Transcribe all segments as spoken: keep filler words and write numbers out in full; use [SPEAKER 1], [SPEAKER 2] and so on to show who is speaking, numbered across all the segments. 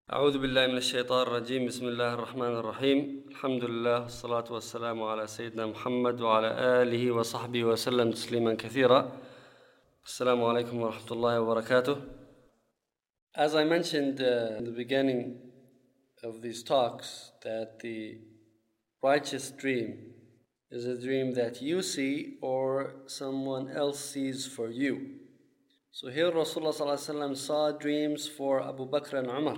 [SPEAKER 1] أعوذ بالله من الشيطان الرجيم. بسم الله الرحمن الرحيم. الحمد لله والصلاة والسلام على سيدنا محمد وعلى آله وصحبه وسلم تسليما كثيرا. السلام عليكم ورحمة الله وبركاته. As I mentioned uh, in the beginning of these talks, that the righteous dream is a dream that you see or someone else sees for you. So here Rasulullah sallallahu alaihi wasallam saw dreams for Abu Bakr and Umar.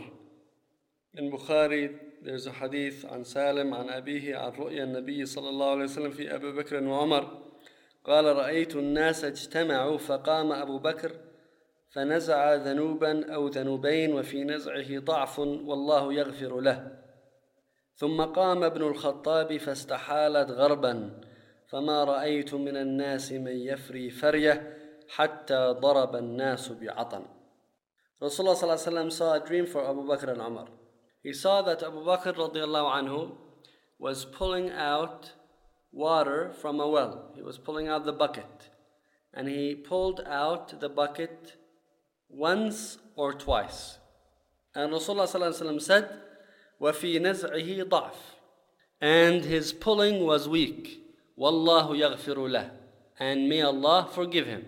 [SPEAKER 1] In Bukhari, there's a hadith عن سالم عن أبيه عن رؤيا النبي صلى الله عليه وسلم في أبي بكر وعمر قال رأيت الناس اجتمعوا فقام أبو بكر فنزع ذنوبا أو ذنوبين وفي نزعه ضعف والله يغفر له ثم قام ابن الخطاب فاستحالت غربا فما رأيت من الناس من يفري فريه حتى ضرب الناس بعطن. Rasulullah صلى الله عليه وسلم saw a dream for Abu Bakr and Umar. He saw that Abu Bakr radiallahu anhu was pulling out water from a well. He was pulling out the bucket. And he pulled out the bucket once or twice. And Rasulullah sallallahu alaihi wasallam said, وَفِي نَزْعِهِ ضَعْفٌ, and his pulling was weak. وَاللَّهُ يَغْفِرُ لَهُ, and may Allah forgive him.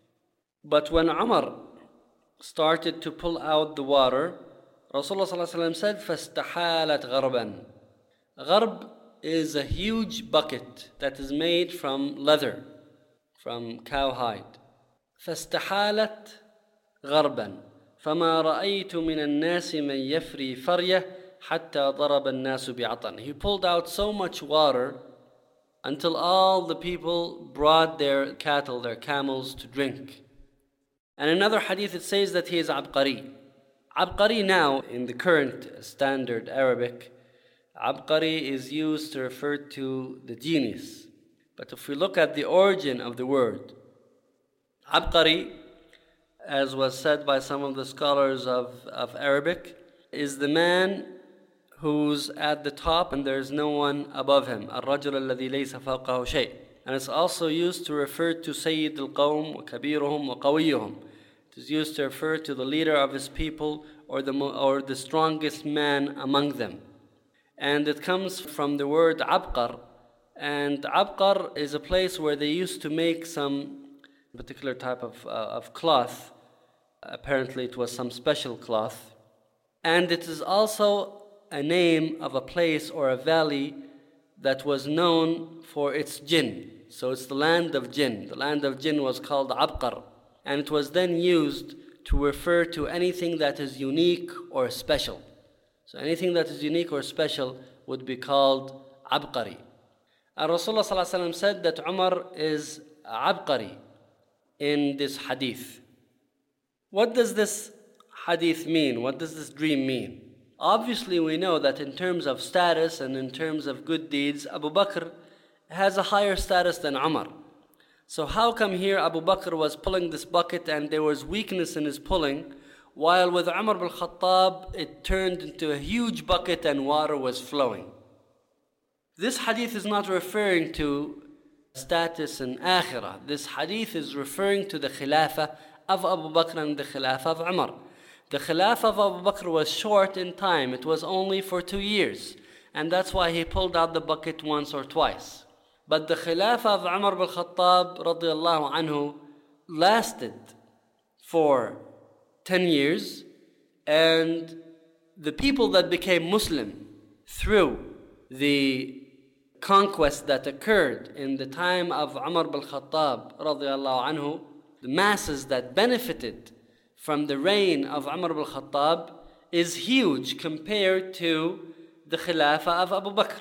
[SPEAKER 1] But when Umar started to pull out the water, Rasulullah sallallahu alaihi wasallam said, فَاسْتَحَالَتْ غَرْبًا. Gharb is a huge bucket that is made from leather, from cowhide. فَاسْتَحَالَتْ غَرْبًا فَمَا رَأَيْتُ مِنَ النَّاسِ مَنْ يَفْرِي فَرْيَهُ حَتَّى ضَرَبَ النَّاسُ بِعَطَنٍ. He pulled out so much water until all the people brought their cattle, their camels, to drink. And in another hadith it says that he is Abqari. Abqari now, in the current standard Arabic, Abqari is used to refer to the genius. But if we look at the origin of the word, Abqari, as was said by some of the scholars of, of Arabic, is the man who's at the top and there's no one above him. الرجل الذي ليس فوقه شيء. And it's also used to refer to Sayyid al-Qawm, وكبيرهم وقويهم. It is used to refer to the leader of his people or the, or the strongest man among them. And it comes from the word Abqar. And Abqar is a place where they used to make some particular type of, uh, of cloth. Apparently it was some special cloth. And it is also a name of a place or a valley that was known for its jinn. So it's the land of jinn. The land of jinn was called Abqar. And it was then used to refer to anything that is unique or special. So anything that is unique or special would be called Abqari. And Rasulullah sallallahu alaihi wasallam said that Umar is Abqari in this hadith. What does this hadith mean? What does this dream mean? Obviously we know that in terms of status and in terms of good deeds, Abu Bakr has a higher status than Umar. So how come here Abu Bakr was pulling this bucket and there was weakness in his pulling, while with Umar bin Khattab it turned into a huge bucket and water was flowing? This hadith is not referring to status in akhirah. This hadith is referring to the khilafah of Abu Bakr and the khilafah of Umar. The khilafah of Abu Bakr was short in time. It was only for two years. And that's why he pulled out the bucket once or twice. But the khilafah of Umar bin Khattab radiallahu anhu lasted for ten years. And the people that became Muslim through the conquest that occurred in the time of Umar bin Khattab radiallahu anhu, the masses that benefited from the reign of Umar bin Khattab is huge compared to the khilafah of Abu Bakr.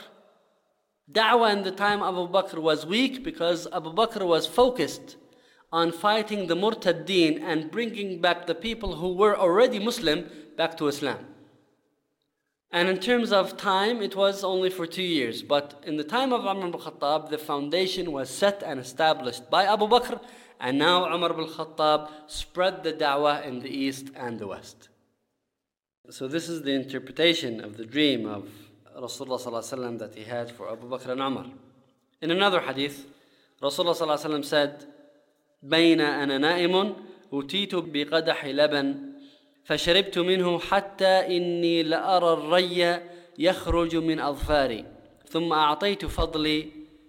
[SPEAKER 1] Da'wah in the time of Abu Bakr was weak because Abu Bakr was focused on fighting the murtaddeen and bringing back the people who were already Muslim back to Islam. And in terms of time, it was only for two years. But in the time of Umar bin Khattab, the foundation was set and established by Abu Bakr, and now Umar bin Khattab spread the da'wah in the east and the west. So this is the interpretation of the dream of Rasulullah sallallahu alaihi wasallam that he had for Abu Bakr and Umar. In another hadith, Rasulullah sallallahu alaihi wasallam said, بين أنا نائم أتيت بقدح لبن
[SPEAKER 2] فشربت منه حتى إني لأرى الري يخرج من أظفاري ثم أعطيت فضلي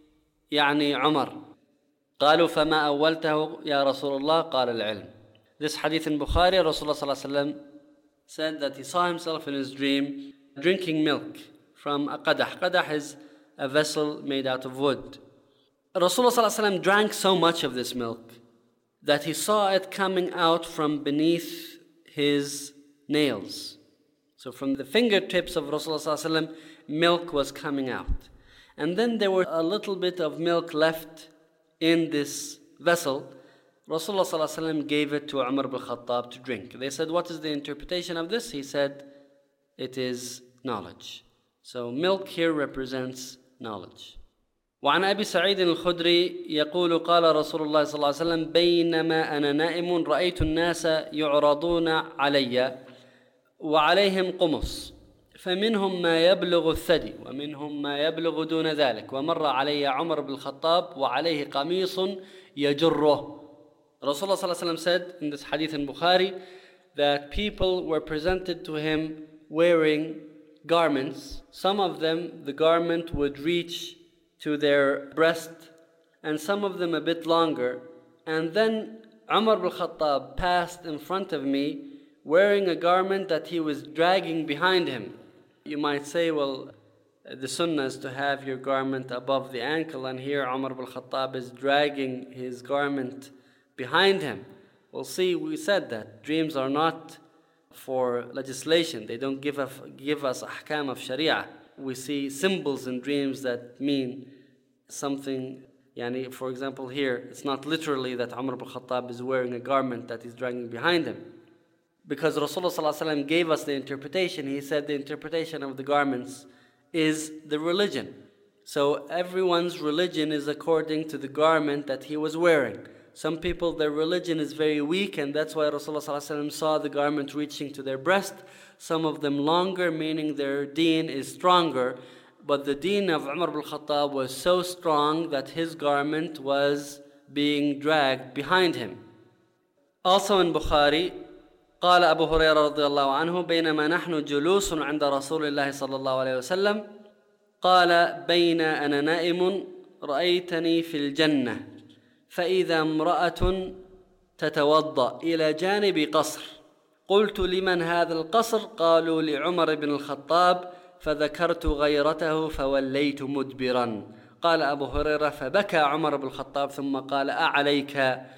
[SPEAKER 2] يعني عمر. قالوا فما أولته يا رسول الله؟ قال العلم. This hadith in Bukhari, Rasulullah sallallahu alaihi wasallam said that he saw himself in his dream drinking milk from a qadah. Qadah is a vessel made out of wood. Rasulullah sallallahu alaihi wasallam drank so much of this milk that he saw it coming out from beneath his nails. So from the fingertips of Rasulullah sallallahu alaihi wasallam, milk was coming out. And then there were a little bit of milk left in this vessel. Rasulullah sallallahu alaihi wasallam gave it to Umar ibn Khattab to drink. They said, what is the interpretation of this? He said, it is knowledge. So milk here represents knowledge. وعن أبي سعيد الخدري يقول قال رسول الله صلى الله عليه وسلم بينما أنا نائم رأيت الناس يعرضون علي وعليهم قمص فمنهم ما يبلغ الثدي ومنهم ما يبلغ دون ذلك ومر علي عمر بن الخطاب وعليه قميص يجره. Rasulullah sallallahu alaihi wasallam said in this hadith in Bukhari that people were presented to him wearing garments. Some of them, the garment would reach to their breast, and some of them a bit longer. And then Umar ibn Khattab passed in front of me wearing a garment that he was dragging behind him. You might say, well, the sunnah is to have your garment above the ankle, and here Umar ibn Khattab is dragging his garment behind him. Well, see, we said that dreams are not for legislation. They don't give us, give us ahkam of sharia. We see symbols in dreams that mean something. Yani, for example, here, it's not literally that Umar ibn Khattab is wearing a garment that he's dragging behind him. Because Rasulullah sallallahu alaihi wasallam gave us the interpretation. He said the interpretation of the garments is the religion. So everyone's religion is according to the garment that he was wearing. Some people, their religion is very weak, and that's why Rasulullah sallallahu alaihi wasallam saw the garment reaching to their breast. Some of them longer, meaning their deen is stronger. But the deen of Umar ibn Khattab was so strong that his garment was being dragged behind him. Also in Bukhari, قال أبو هريرة رضي الله عنه بينما نحن جلوس عند رسول الله صلى الله عليه وسلم قال بين أنا نائم رأيتني في الجنة فإذا امرأة تتوضأ إلى جانب قصر قلت لمن هذا القصر؟ قالوا لعمر بن الخطاب فذكرت غيرته فوليت مدبرا. قال أبو هريرة فبكى عمر بن الخطاب ثم قال أعليك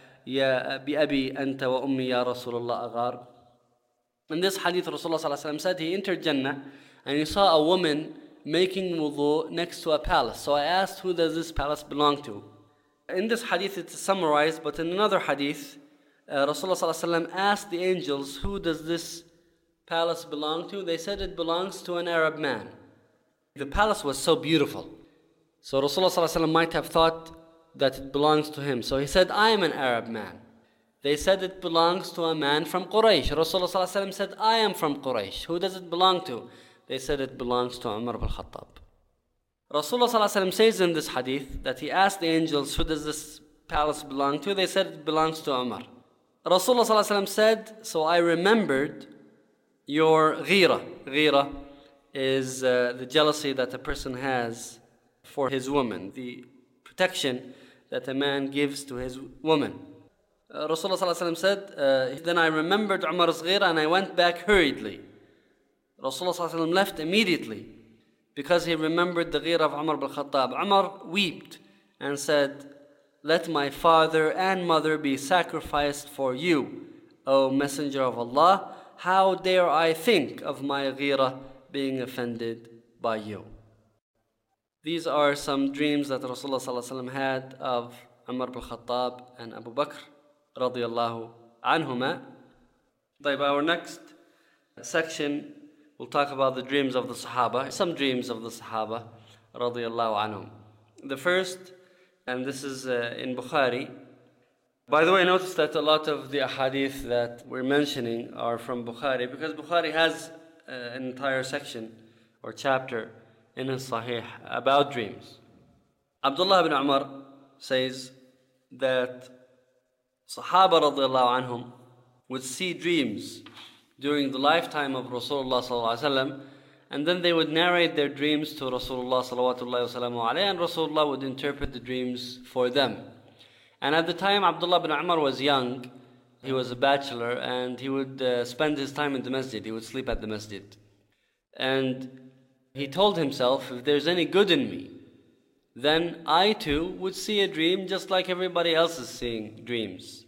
[SPEAKER 2] يا بأبي أنت وأمي يا رسول الله أغار. In this hadith, Rasulullah sallallahu alaihi wasallam said he entered Jannah and he saw a woman making wudu next to a palace. So I asked, who does this palace belong to? In this hadith it's summarized, but in another hadith, uh, Rasulullah sallallahu alaihi wasallam asked the angels, who does this palace belong to? They said it belongs to an Arab man. The palace was so beautiful. So Rasulullah sallallahu alaihi wasallam might have thought that it belongs to him. So he said, I am an Arab man. They said it belongs to a man from Quraysh. Rasulullah sallallahu alaihi wasallam said, I am from Quraysh. Who does it belong to? They said it belongs to Umar ibn Khattab. Rasulullah sallallahu alaihi wasallam says in this hadith that he asked the angels, who does this palace belong to? They said it belongs to Umar. Rasulullah sallallahu alaihi wasallam said, so I remembered your ghira. Ghira is uh, the jealousy that a person has for his woman, the protection that a man gives to his woman. Uh, Rasulullah sallallahu alaihi wasallam said, uh, then I remembered Umar's ghira and I went back hurriedly. Rasulullah sallallahu alaihi wasallam left immediately because he remembered the ghira of Umar ibn Khattab. Umar wept and said, let my father and mother be sacrificed for you, O Messenger of Allah. How dare I think of my ghira being offended by you? These are some dreams that Rasulullah sallallahu alaihi wasallam had of Umar ibn Khattab and Abu Bakr radiyallahu anhuma. Our next section we'll talk about the dreams of the Sahaba, some dreams of the Sahaba radiyallahu anhum. The first, and this is uh, in Bukhari. By the way, notice that a lot of the ahadith that we're mentioning are from Bukhari, because Bukhari has uh, an entire section or chapter in his Sahih about dreams. Abdullah ibn Umar says that Sahaba radiyallahu anhum would see dreams during the lifetime of Rasulullah sallallahu alaihi wasallam, and then they would narrate their dreams to Rasulullah sallallahu alaihi wasallam, and Rasulullah would interpret the dreams for them. And at the time Abdullah bin Umar was young, he was a bachelor, and he would uh, spend his time in the masjid. He would sleep at the masjid. And he told himself, if there's any good in me, then I too would see a dream just like everybody else is seeing dreams.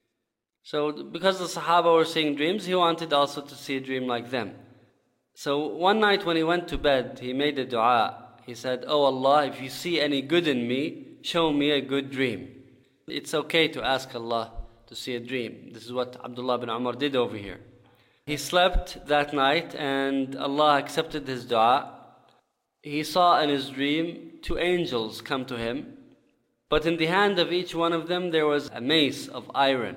[SPEAKER 2] So because the Sahaba were seeing dreams, he wanted also to see a dream like them. So one night when he went to bed, he made a dua. He said, "Oh Allah, if you see any good in me, show me a good dream." It's okay to ask Allah to see a dream. This is what Abdullah bin Umar did over here. He slept that night and Allah accepted his dua. He saw in his dream two angels come to him, but in the hand of each one of them there was a mace of iron.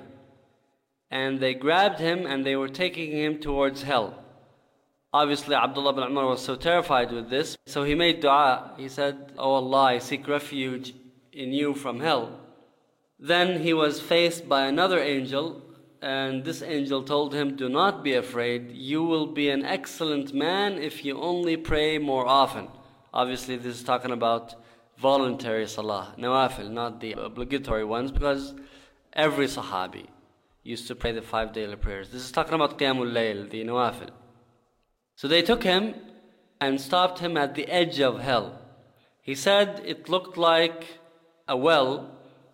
[SPEAKER 2] And they grabbed him and they were taking him towards hell. Obviously Abdullah bin Umar was so terrified with this, so he made dua. He said, "Oh Allah, I seek refuge in you from hell." Then he was faced by another angel, and this angel told him, "Do not be afraid. You will be an excellent man if you only pray more often." Obviously this is talking about voluntary salah, nawafil, not the obligatory ones, because every sahabi used to pray the five daily prayers. This is talking about qiyamul layl, the nawafil. So they took him and stopped him at the edge of hell. He said it looked like a well,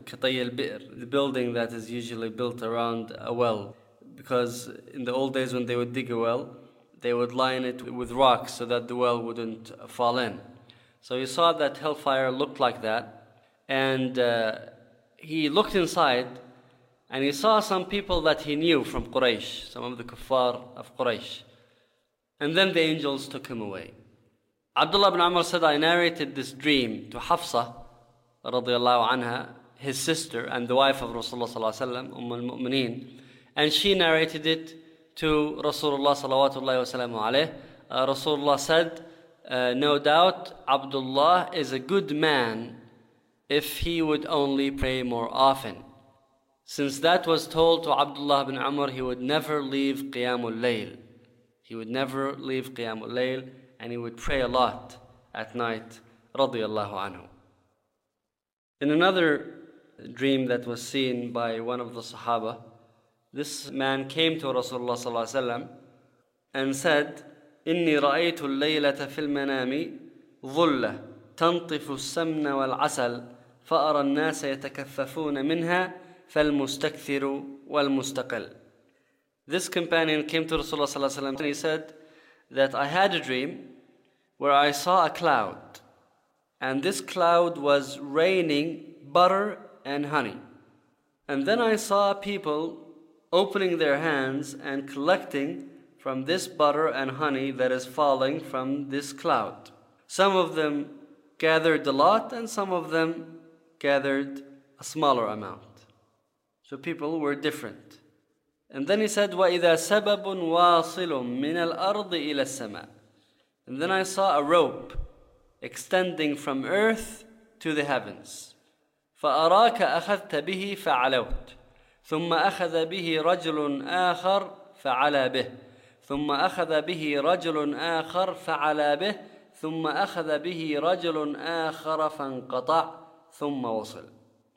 [SPEAKER 2] the building that is usually built around a well, because in the old days when they would dig a well, they would line it with rocks so that the well wouldn't fall in. So he saw that hellfire looked like that, and uh, he looked inside and he saw some people that he knew from Quraysh, some of the kuffar of Quraysh. And then the angels took him away. Abdullah bin Umar said, I narrated this dream to Hafsa radiallahu anha, his sister and the wife of Rasulullah sallallahu alaihi wasallam, Umm al-Mu'mineen, and she narrated it to Rasulullah sallallahu alaihi wasallam. Uh, Rasulullah said, uh, no doubt Abdullah is a good man if he would only pray more often. Since that was told to Abdullah bin Umar, he would never leave Qiyamul Layl. He would never leave Qiyamul Layl, and he would pray a lot at night, radiyallahu anhu. In another dream that was seen by one of the Sahaba, this man came to Rasulullah sallallahu alaihi wasallam and said, "Inni ra'aytu al-laylata fil manami dhulla tantifu as-samna wal-'asal fa'ara an-nasa yatakaffafuna minha fal-mustakthiru wal-mustaqil." This companion came to Rasulullah sallallahu alaihi wasallam and he said that I had a dream where I saw a cloud, and this cloud was raining butter and honey. And then I saw people opening their hands and collecting from this butter and honey that is falling from this cloud. Some of them gathered a lot and some of them gathered a smaller amount. So people were different. And then he said, وَإِذَا سَبَبٌ وَاصِلٌ مِّنَ الْأَرْضِ إِلَى السَّمَاءِ. And then I saw a rope extending from earth to the heavens. فَأَرَاكَ أَخَذْتَ بِهِ فَعَلَوْتَ ثُمَّ أَخَذَ بِهِ رَجُلٌ آخَرْ فَعَلَى بِهِ ثُمَّ أَخَذَ بِهِ رَجُلٌ آخَرْ فَعَلَى بِهِ ثُمَّ أَخَذَ بِهِ رَجُلٌ آخَرَ فَانْقَطَعَ ثُمَّ وَصِلَ.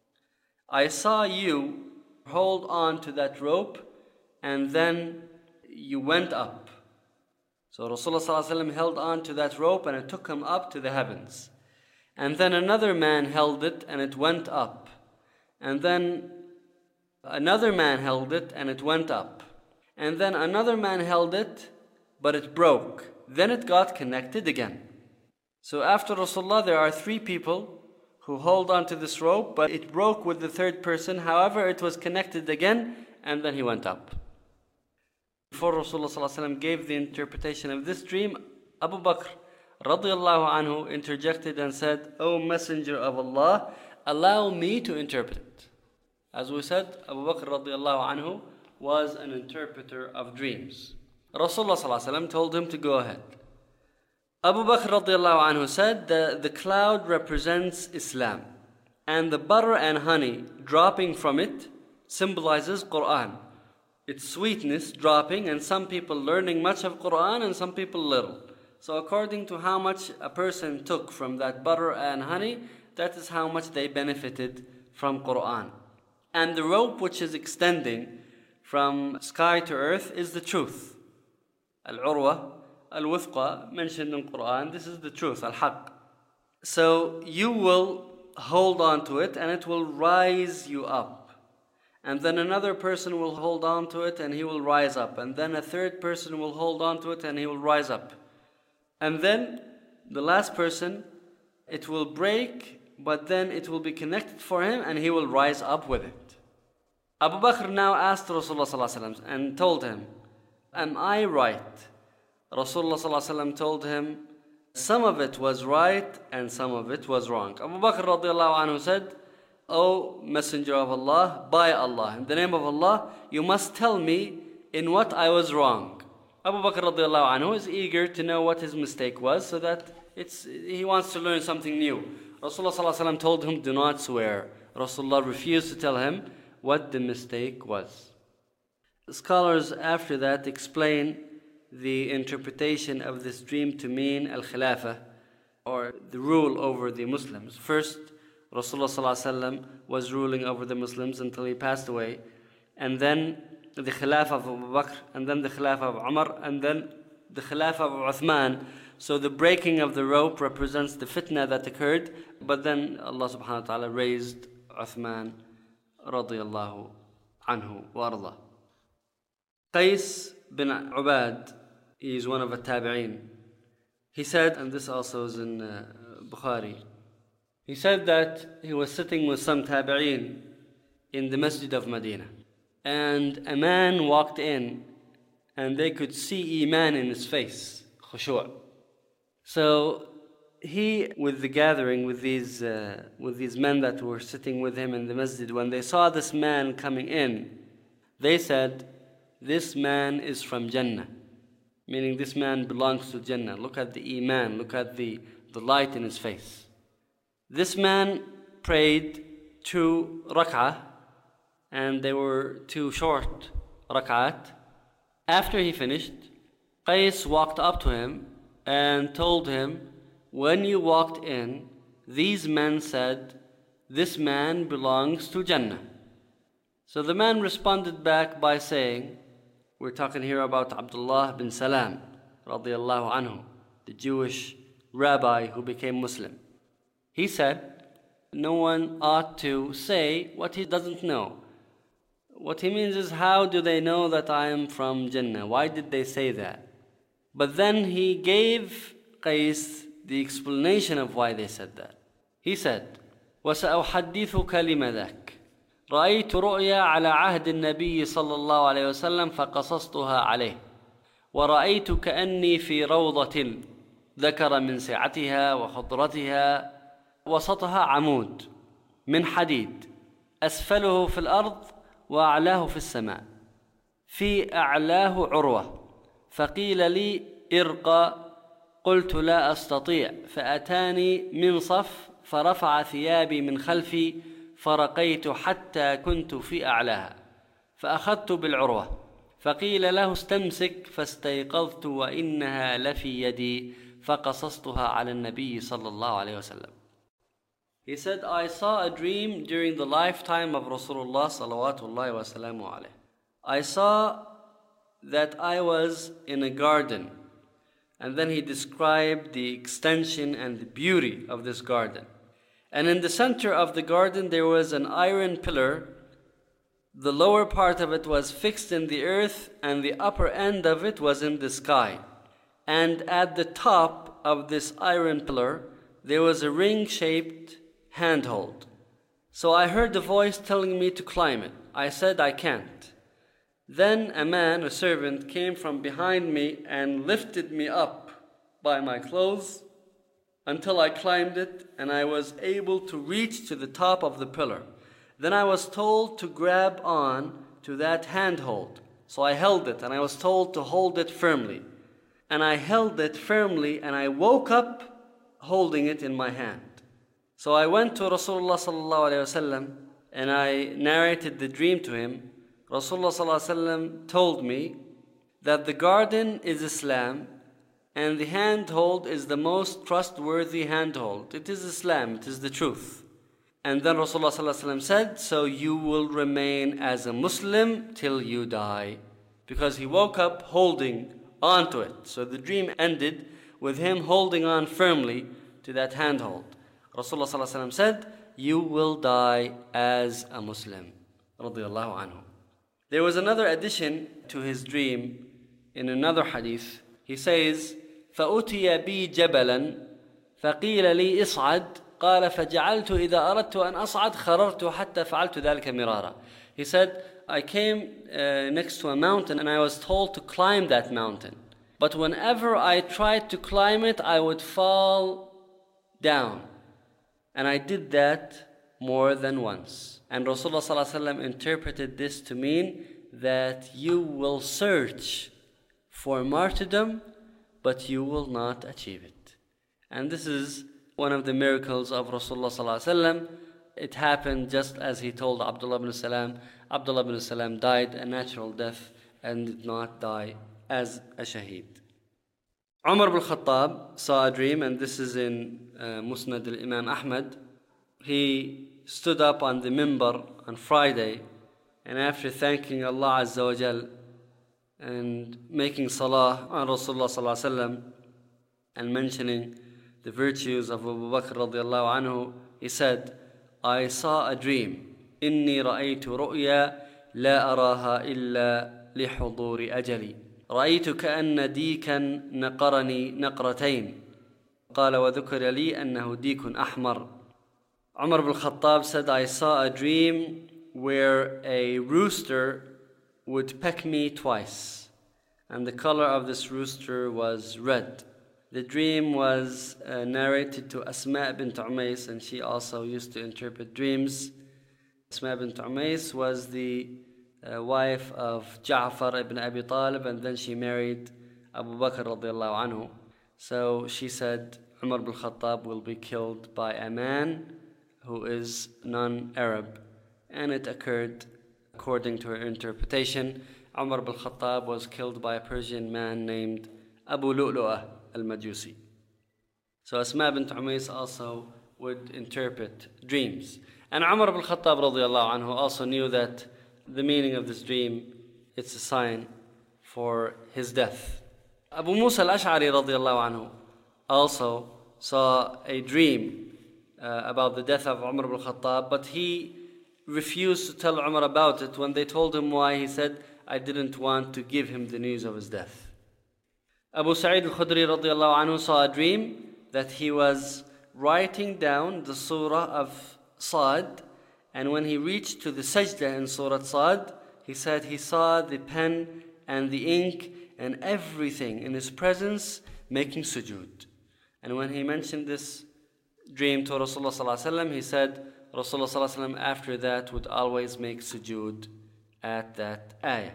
[SPEAKER 2] I saw you hold on to that rope, and then you went up. So Rasulullah sallallahu alaihi wasallam held on to that rope and it took him up to the heavens. And then another man held it and it went up. And then another man held it and it went up. And then another man held it, but it broke. Then it got connected again. So after Rasulullah, there are three people who hold on to this rope, but it broke with the third person. However, it was connected again, and then he went up. Before Rasulullah sallallahu alaihi wasallam gave the interpretation of this dream, Abu Bakr radiallahu anhu interjected and said, "O Messenger of Allah, allow me to interpret it." As we said, Abu Bakr radiallahu anhu was an interpreter of dreams. Rasulullah sallallahu alaihi wasallam told him to go ahead. Abu Bakr radiallahu anhu said that the cloud represents Islam, and the butter and honey dropping from it symbolizes Quran. its sweetness dropping, and some people learning much of Quran and some people little. So according to how much a person took from that butter and honey, that is how much they benefited from Quran. And the rope which is extending from sky to earth is the truth. Al-Urwa, Al-Wuthqa, mentioned in Quran, this is the truth, Al-Haq. So you will hold on to it and it will rise you up. And then another person will hold on to it and he will rise up. And then a third person will hold on to it and he will rise up. And then the last person, it will break, but then it will be connected for him and he will rise up with it. Abu Bakr now asked Rasulullah and told him, am I right? Rasulullah told him, some of it was right and some of it was wrong. Abu Bakr radiallahu anhu said, O Messenger of Allah, by Allah, in the name of Allah, you must tell me in what I was wrong. Abu Bakr radiallahu anhu is eager to know what his mistake was, so that it's, he wants to learn something new. Rasulullah told him, do not swear. Rasulullah refused to tell him what the mistake was. Scholars after that explain the interpretation of this dream to mean al-khilafah, or the rule over the Muslims. First, Rasulullah was ruling over the Muslims until he passed away, and then the khilafah of Abu Bakr, and then the khilafah of Umar, and then the khilafah of Uthman. So the breaking of the rope represents the fitna that occurred, but then Allah subhanahu wa ta'ala raised Uthman radiyallahu anhu wa arda. Qais bin Ubad, he is one of the tabi'een. He said, and this also is in uh, Bukhari, he said that he was sitting with some tabi'een in the masjid of Medina, and a man walked in and they could see iman in his face, khushu'. So he, with the gathering, with these uh, with these men that were sitting with him in the masjid, when they saw this man coming in, they said, this man is from Jannah, meaning this man belongs to Jannah. Look at the iman, look at the, the light in his face. This man prayed two rak'ah, and they were two short rak'at. After he finished, Qais walked up to him and told him, when you walked in, these men said, this man belongs to Jannah. So the man responded back by saying, we're talking here about Abdullah bin Salam, radiyallahu anhu, the Jewish rabbi who became Muslim. He said, no one ought to say what he doesn't know. What he means is, how do they know that I am from Jannah? Why did they say that? But then he gave Qais the explanation of why they said that. He said, وَسَأُحَدِّثُكَ لِمَذَاكَ رأيت رؤيا على عهد النبي صلى الله عليه وسلم فقصصتها عليه ورأيت كأني في روضة ذكر من سعتها وخضرتها وسطها عمود من حديد أسفله في الأرض وأعلاه في السماء في أعلاه عروة فقيل لي ارقى قلت لا أستطيع فأتاني منصف فرفع ثيابي من خلفي فرقيت حتى كنت في أعلاها فأخذت بالعروة فقيل له استمسك فاستيقظت وإنها لفي يدي فقصصتها على النبي صلى الله عليه وسلم. He said, I saw a dream during the lifetime of Rasulullah salawatullahi wa salamu alayhi. I saw that I was in a garden, and then he described the extension and the beauty of this garden. And in the center of the garden there was an iron pillar. The lower part of it was fixed in the earth and the upper end of it was in the sky. And at the top of this iron pillar there was a ring-shaped handhold. So I heard the voice telling me to climb it. I said I can't. Then a man, a servant, came from behind me and lifted me up by my clothes until I climbed it and I was able to reach to the top of the pillar. Then I was told to grab on to that handhold. So I held it and I was told to hold it firmly. And I held it firmly and I woke up holding it in my hand. So I went to Rasulullah sallallahu alayhi wa sallam and I narrated the dream to him. Rasulullah sallallahu alaihi wasallam told me that the garden is Islam and the handhold is the most trustworthy handhold. It is Islam, it is the truth. And then Rasulullah sallallahu alaihi wasallam said, so you will remain as a Muslim till you die. Because he woke up holding onto it. So the dream ended with him holding on firmly to that handhold. Rasulullah sallallahu alaihi wasallam said, you will die as a Muslim. Radiyallahu anhu. There was another addition to his dream in another hadith. He says, فَأُتِيَ بِي جَبَلًا فَقِيلَ لِي اصْعَدْ قال فجعلت إذا أردت أن أصعد خررت حتى فعلت ذلك مرارا. He said, I came uh, next to a mountain and I was told to climb that mountain. But whenever I tried to climb it, I would fall down. And I did that more than once. And Rasulullah sallallahu alaihi wasallam interpreted this to mean that you will search for martyrdom, but you will not achieve it. And this is one of the miracles of Rasulullah sallallahu alaihi wasallam. It happened just as he told Abdullah ibn Salam. Abdullah ibn Salam died a natural death and did not die as a shaheed. Umar ibn Khattab saw a dream, and this is in uh, Musnad al-Imam Ahmad. He stood up on the minbar on Friday, and after thanking Allah Azza wa Jal and making salah on Rasulullah sallallahu alaihi wasallam and mentioning the virtues of Abu Bakr radiallahu anhu, he said, I saw a dream. إني رأيت رؤيا لا أراها إلا لحضور أجلي. رأيت كأن ديكا نقرني نقرتين. قال وذكر لي أنه ديك أحمر. Umar ibn Khattab said, I saw a dream where a rooster would peck me twice, and the color of this rooster was red. The dream was uh, narrated to Asma bint Umays, and she also used to interpret dreams. Asma bint Umays was the uh, wife of Ja'far ibn Abi Talib, and then she married Abu Bakr radiallahu anhu. So she said, Umar ibn Khattab will be killed by a man who is non-Arab. And it occurred according to her interpretation. Umar ibn Khattab was killed by a Persian man named Abu Lu'lu'ah al-Majusi. So Asma bint Umays also would interpret dreams. And Umar ibn Khattab radiallahu anhu also knew that the meaning of this dream, it's a sign for his death. Abu Musa al-Ash'ari radiallahu anhu also saw a dream uh, about the death of Umar ibn Khattab, but he refused to tell Umar about it. When they told him why, he said, I didn't want to give him the news of his death. Abu Sa'id al-Khudri radiallahu anhu saw a dream that he was writing down the surah of Sad, and when he reached to the sajdah in Surah Sad, he said he saw the pen and the ink and everything in his presence making sujood. And when he mentioned this dream to Rasulullah sallallahu alaihi wasallam, he said Rasulullah sallallahu alaihi wasallam after that would always make sujood at that ayah.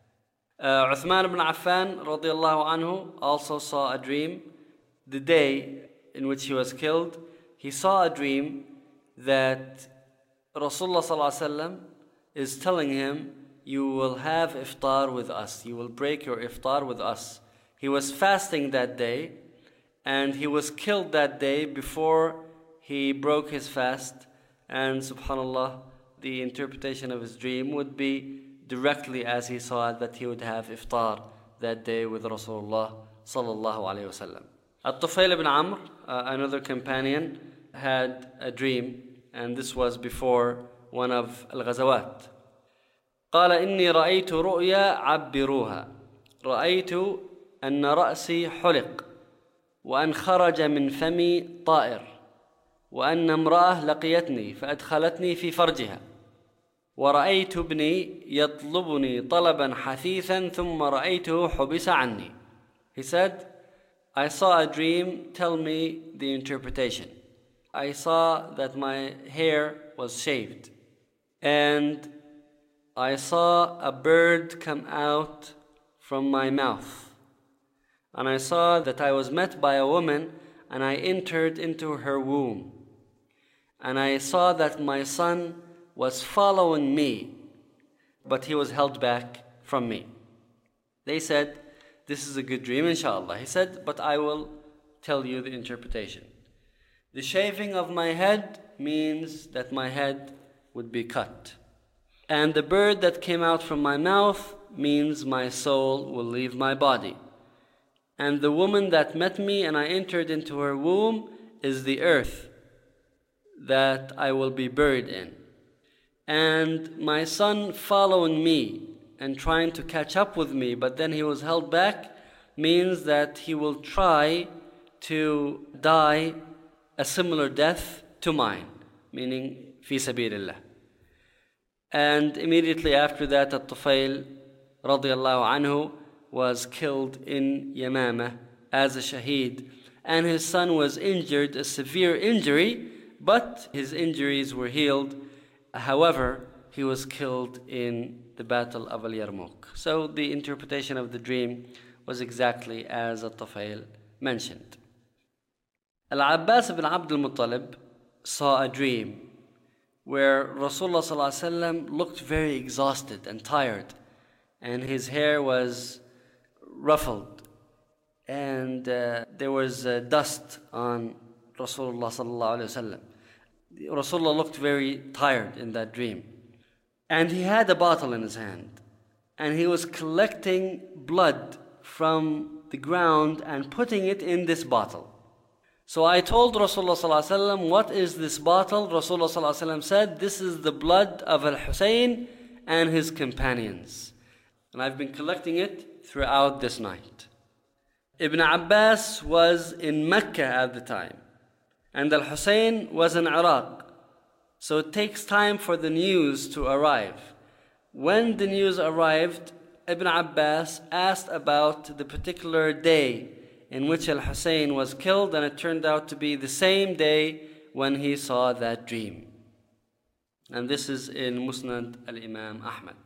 [SPEAKER 2] Uh, Uthman ibn Affan radiallahu anhu also saw a dream the day in which he was killed. He saw a dream that Rasulullah sallallahu alaihi wasallam is telling him, you will have iftar with us, you will break your iftar with us. He was fasting that day, and he was killed that day before he broke his fast. And subhanallah, the interpretation of his dream would be directly as he saw it, that he would have iftar that day with Rasulullah sallallahu alayhi wasallam. At-Tufayl ibn Amr, uh, another companion, had a dream, and this was before one of al-Ghazawat. قال إني رأيت رؤيا عبروها رأيت أن رأسي حلق وأن خرج من فمي طائر وأن امرأة لقيتني فأدخلتني في فرجها ورأيت ابني يطلبني طلبا حثيثا ثم رأيته حبس عني. He said, I saw a dream, tell me the interpretation. I saw that my hair was shaved, and I saw a bird come out from my mouth, and I saw that I was met by a woman, and I entered into her womb, and I saw that my son was following me, but he was held back from me. They said, this is a good dream, inshallah. He said, but I will tell you the interpretation. The shaving of my head means that my head would be cut. And the bird that came out from my mouth means my soul will leave my body. And the woman that met me and I entered into her womb is the earth that I will be buried in. And my son following me and trying to catch up with me, but then he was held back, means that he will try to die a similar death to mine, meaning fi sabilillah. And immediately after that, At-Tufayl radiallahu anhu was killed in Yamama as a shaheed. And his son was injured, a severe injury, but his injuries were healed. However, he was killed in the Battle of Al-Yarmouk. So the interpretation of the dream was exactly as At-Tufayl mentioned. Al-Abbas ibn Abd al-Muttalib saw a dream where Rasulullah sallallahu alaihi wasallam looked very exhausted and tired, and his hair was ruffled, and uh, there was uh, dust on Rasulullah sallallahu alaihi wasallam. Rasulullah looked very tired in that dream, and he had a bottle in his hand, and he was collecting blood from the ground and putting it in this bottle. So I told Rasulullah sallallahu alaihi wasallam, what is this bottle? Rasulullah sallallahu alaihi wasallam said, this is the blood of Al-Husayn and his companions. And I've been collecting it throughout this night. Ibn Abbas was in Mecca at the time, and Al-Husayn was in Iraq. So it takes time for the news to arrive. When the news arrived, Ibn Abbas asked about the particular day in which Al-Husayn was killed, and it turned out to be the same day when he saw that dream. And this is in Musnad al-Imam Ahmad.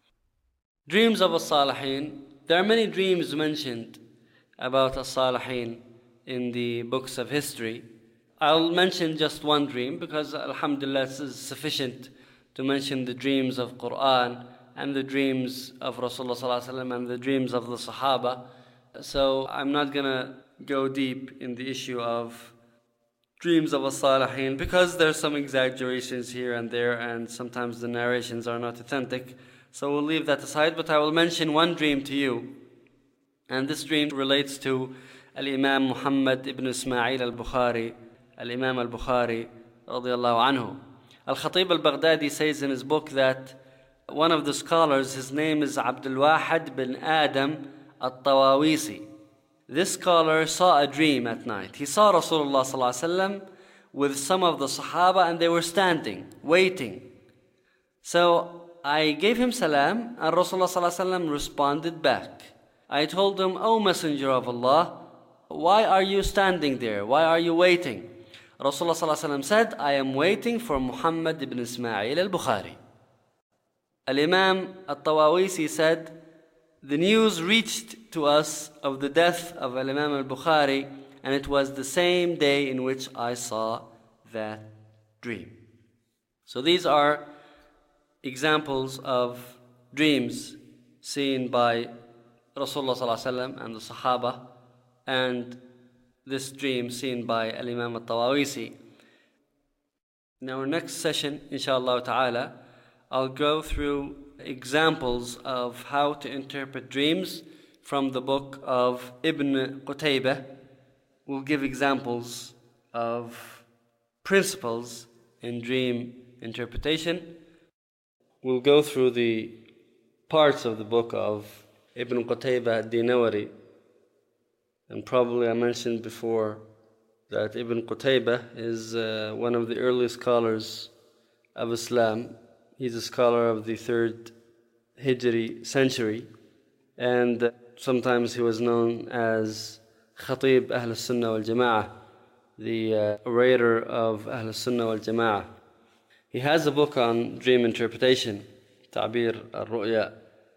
[SPEAKER 2] Dreams of As-Salihin. There are many dreams mentioned about As-Salihin in the books of history. I'll mention just one dream because alhamdulillah this is sufficient to mention the dreams of Quran and the dreams of Rasulullah sallallahu alaihi wasallam and the dreams of the Sahaba. So I'm not going to go deep in the issue of dreams of As-Salihin because there's some exaggerations here and there, and sometimes the narrations are not authentic. So we'll leave that aside, but I will mention one dream to you. And this dream relates to Al-Imam Muhammad ibn Ismail al-Bukhari, Al-Imam al-Bukhari radiyallahu anhu. Al-Khatib al-Baghdadi says in his book that one of the scholars, his name is Abdul Wahid bin Adam At-Tawawisi. This scholar saw a dream at night. He saw Rasulullah sallallahu alaihi wasallam with some of the Sahaba, and they were standing, waiting. So I gave him salam, and Rasulullah sallallahu alaihi wasallam responded back. I told him, O Messenger of Allah, why are you standing there? Why are you waiting? Rasulullah sallallahu alaihi wasallam said, I am waiting for Muhammad ibn Ismail al-Bukhari. Al-Imam At-Tawawisi said, the news reached to us of the death of Al-Imam al-Bukhari, and it was the same day in which I saw that dream. So these are examples of dreams seen by Rasulullah sallallahu alaihi wasallam and the Sahaba, and this dream seen by Al-Imam At-Tawawisi. In our next session, inshallah ta'ala, I'll go through examples of how to interpret dreams from the book of Ibn Qutaybah. We'll give examples of principles in dream interpretation. We'll go through the parts of the book of Ibn Qutaybah ad-Dinawari. And probably I mentioned before that Ibn Qutaybah is uh, one of the early scholars of Islam. He's a scholar of the third Hijri century, and sometimes he was known as Khatib Ahl Sunnah wal Jama'ah, the uh, orator of Ahl Sunnah wal Jama'ah. He has a book on dream interpretation, Ta'bir al-Ru'ya,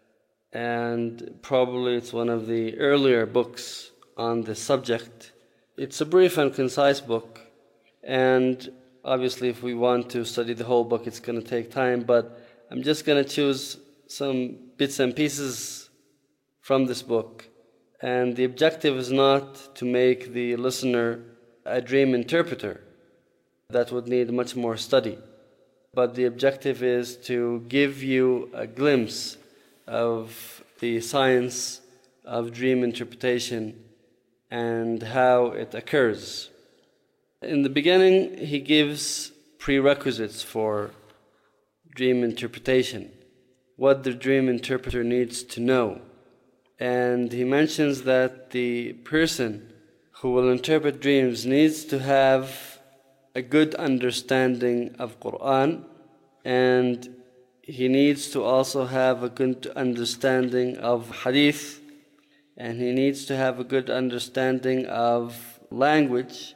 [SPEAKER 2] and probably it's one of the earlier books on the subject. It's a brief and concise book, and obviously if we want to study the whole book it's going to take time, but I'm just going to choose
[SPEAKER 1] some bits and pieces from this book. And the objective is not to make the listener a dream interpreter. That would need much more study. But the objective is to give you a glimpse of the science of dream interpretation and how it occurs. In the beginning, he gives prerequisites for dream interpretation, what the dream interpreter needs to know. And he mentions that the person who will interpret dreams needs to have a good understanding of Qur'an, and he needs to also have a good understanding of Hadith, and he needs to have a good understanding of language,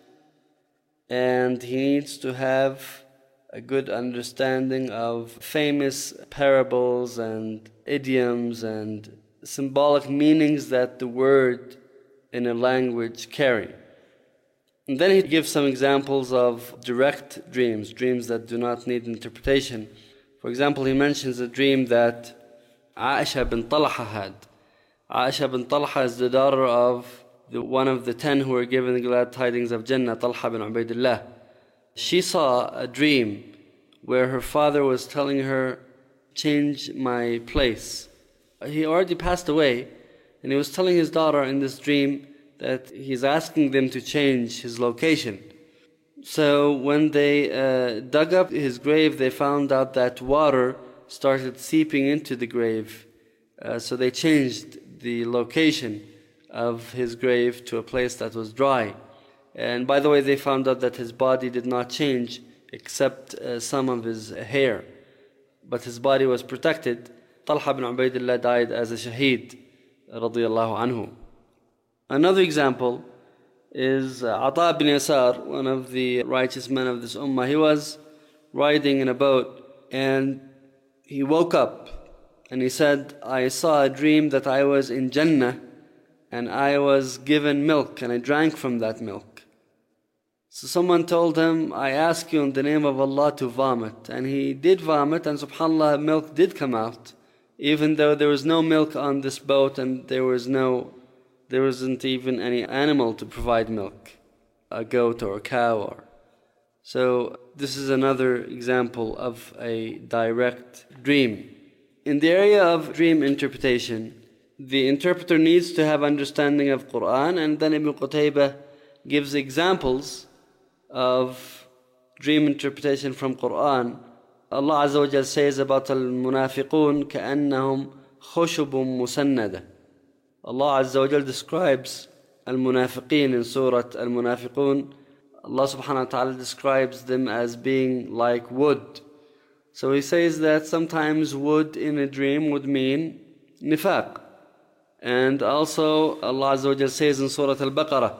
[SPEAKER 1] and he needs to have a good understanding of famous parables and idioms and symbolic meanings that the word in a language carry. And then he gives some examples of direct dreams, dreams that do not need interpretation. For example, he mentions a dream that Aisha bin Talha had. Aisha bin Talha is the daughter of the, one of the ten who were given the glad tidings of Jannah, Talha bin Ubaidillah. She saw a dream where her father was telling her, change my place. He already passed away, and he was telling his daughter in this dream that he's asking them to change his location. So when they uh, dug up his grave, they found out that water started seeping into the grave. Uh, so they changed the location of his grave to a place that was dry. And by the way, they found out that his body did not change except uh, some of his hair, but his body was protected. Talha bin Ubaidillah died as a shaheed, radiyallahu anhu. Another example is uh, Ata bin Yasar, one of the righteous men of this ummah. He was riding in a boat and he woke up and he said, I saw a dream that I was in Jannah and I was given milk and I drank from that milk. So someone told him, I ask you in the name of Allah to vomit. And he did vomit, and subhanAllah, milk did come out, even though there was no milk on this boat and there was no There wasn't even any animal to provide milk, a goat or a cow. Or so this is another example of a direct dream. In the area of dream interpretation, the interpreter needs to have understanding of Qur'an, and then Ibn Qutaybah gives examples of dream interpretation from Qur'an. Allah Azza wa Jal says about al-munafiqun كَأَنَّهُمْ خُشُبٌ مُسَنَّدَةٌ. Allah Azza wa Jal describes al-munafiqeen in Surah al-Munafiqun. Allah subhanahu wa ta'ala describes them as being like wood. So he says that sometimes wood in a dream would mean nifaq. And also Allah Azza wa Jal says in Surah al-Baqarah,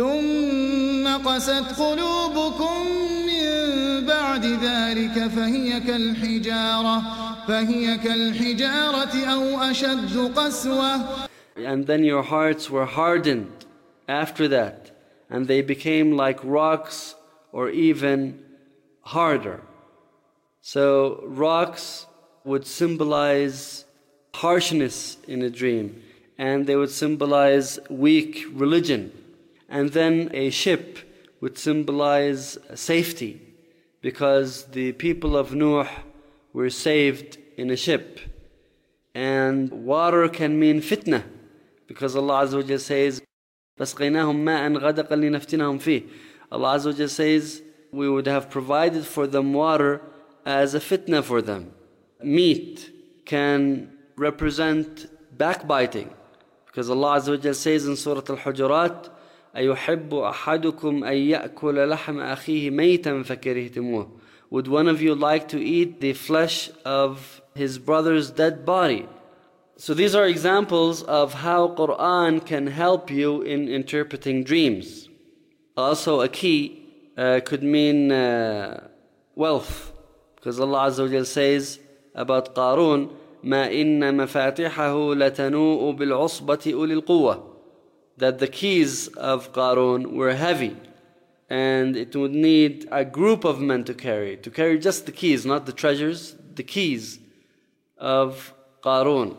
[SPEAKER 3] ثم قست قلوبكم من بعد ذلك فهي كالحجارة فهي كالحجارة أو أشد قسوة.
[SPEAKER 1] And then your hearts were hardened after that, and they became like rocks or even harder. So rocks would symbolize harshness in a dream, and they would symbolize weak religion. And then a ship would symbolize safety, because the people of Nuh were saved in a ship. And water can mean fitna, because Allah Azza wa Jal says, فَاسْقَيْنَاهُمْ مَاءً غَدَقًا لِنَفْتِنَهُمْ فِيهِ. Allah Azza wa Jal says, we would have provided for them water as a fitna for them. Meat can represent backbiting, because Allah Azza wa Jal says in Surah Al-Hujurat, أَيُحِبُّ أَحَدُكُمْ أَن يَأْكُلَ لَحْمَ أَخِيهِ مَيْتًا فَكَرِهْتُمُوهُ. Would one of you like to eat the flesh of his brother's dead body? So these are examples of how Qur'an can help you in interpreting dreams. Also a key uh, could mean uh, wealth, because Allah Azza wa Jal says about Qarun, مَا إِنَّ مَفَاتِحَهُ لَتَنُوءُ بِالْعُصْبَةِ أُولِي الْقُوَّةِ, that the keys of Qarun were heavy, and it would need a group of men to carry, to carry just the keys, not the treasures, the keys of
[SPEAKER 2] Qarun.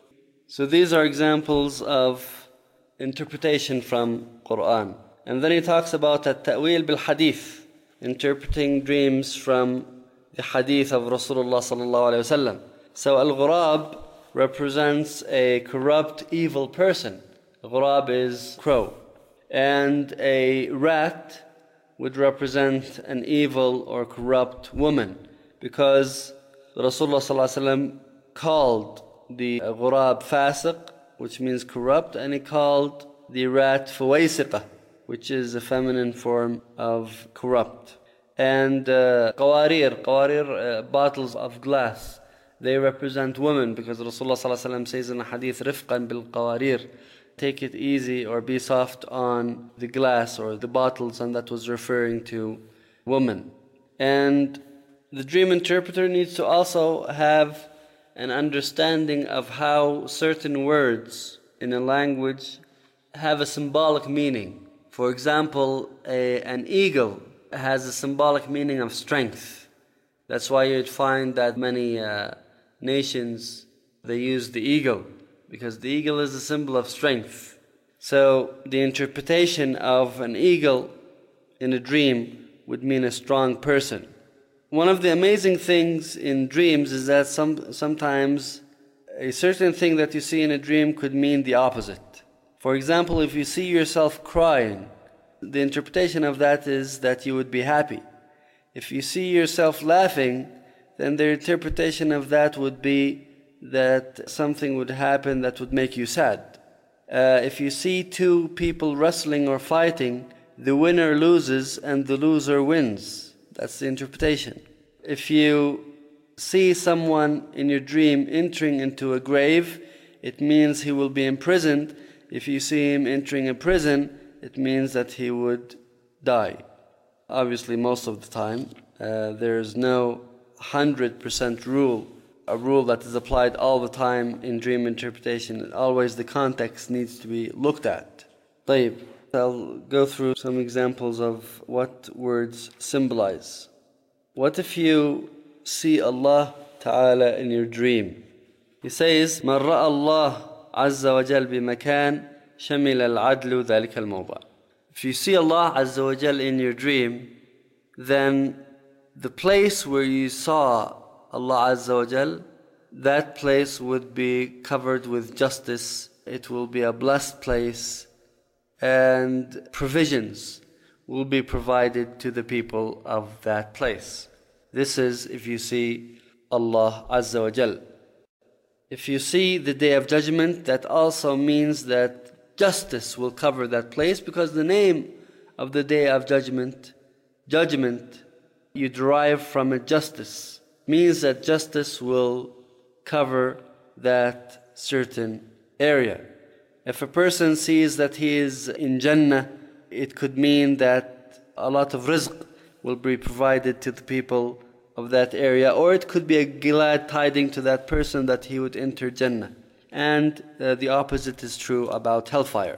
[SPEAKER 2] So these are examples of interpretation from Quran. And then he talks about at-ta'wil bil-hadith, interpreting dreams from the hadith of Rasulullah sallallahu alayhi wa sallam. So al-ghurab represents a corrupt, evil person. Ghurab is crow. And a rat would represent an evil or corrupt woman, because Rasulullah sallallahu alaihi wasallam called the ghurab fasiq, which means corrupt, and he called the rat fawaysiqa, which is a feminine form of corrupt. And uh, qawarir, qawarir, uh, bottles of glass, they represent women, because Rasulullah sallallahu alaihi wasallam says in a hadith, rifqan bil qawarir, take it easy or be soft on the glass or the bottles, and that was referring to women. And the dream interpreter needs to also have an understanding of how certain words in a language have a symbolic meaning. For example, a, an eagle has a symbolic meaning of strength. That's why you'd find that many uh, nations, they use the eagle, because the eagle is a symbol of strength. So the interpretation of an eagle in a dream would mean a strong person. One of the amazing things in dreams is that some, sometimes a certain thing that you see in a dream could mean the opposite. For example, if you see yourself crying, the interpretation of that is that you would be happy. If you see yourself laughing, then the interpretation of that would be that something would happen that would make you sad. Uh, if you see two people wrestling or fighting, the winner loses and the loser wins. That's the interpretation. If you see someone in your dream entering into a grave, it means he will be imprisoned. If you see him entering a prison, it means that he would die. Obviously, most of the time, uh, there is no one hundred percent rule, a rule that is applied all the time in dream interpretation. Always the context needs to be looked at. طيب, I'll go through some examples of what words symbolize. What if you see Allah Ta'ala in your dream? He says, مَنْ رَأَى اللَّهَ عَزَّ وَجَلْ بِمَكَانٍ شَمِلَ الْعَدْلُ ذَلِكَ الْمَوْضَعِ. If you see Allah Azza wa Jal in your dream, then the place where you saw Allah Azza wa Jal, that place would be covered with justice. It will be a blessed place, and provisions will be provided to the people of that place. This is if you see Allah Azza wa Jal. If you see the Day of Judgment, that also means that justice will cover that place, because the name of the Day of Judgment, judgment, you derive from a justice, means that justice will cover that certain area. If a person sees that he is in Jannah, it could mean that a lot of rizq will be provided to the people of that area, or it could be a glad tiding to that person that he would enter Jannah. And uh, the opposite is true about hellfire.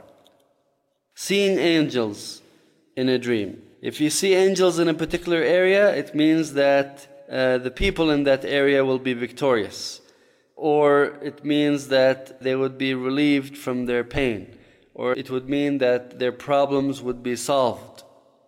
[SPEAKER 2] Seeing angels in a dream. If you see angels in a particular area, it means that uh, the people in that area will be victorious. Or it means that they would be relieved from their pain. Or it would mean that their problems would be solved.